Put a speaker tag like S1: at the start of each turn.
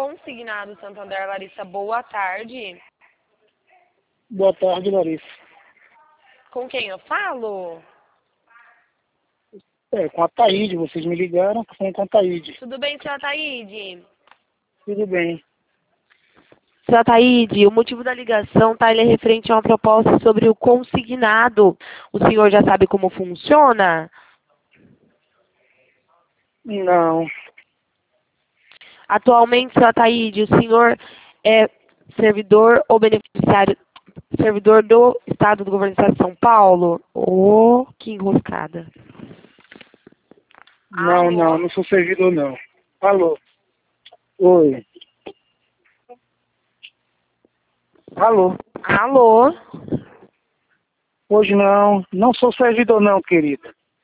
S1: Consignado Santander. Larissa, boa tarde.
S2: Boa tarde, Larissa.
S1: Com quem eu falo?
S2: Com a Taíde, vocês me ligaram, com a Taíde.
S1: Tudo bem, senhora Taíde?
S2: Tudo bem.
S1: Senhora Taíde, o motivo da ligação, tá? Ele é referente a uma proposta sobre o consignado. O senhor já sabe como funciona?
S2: Não.
S1: Atualmente, senhora Taíde, o senhor é servidor ou beneficiário, servidor do Estado do Governo do Estado de São Paulo? Oh, que enroscada.
S2: Não,
S1: Alô?
S2: não sou servidor, não. Alô? Oi. Alô?
S1: Alô?
S2: Hoje não sou servidor não, querida.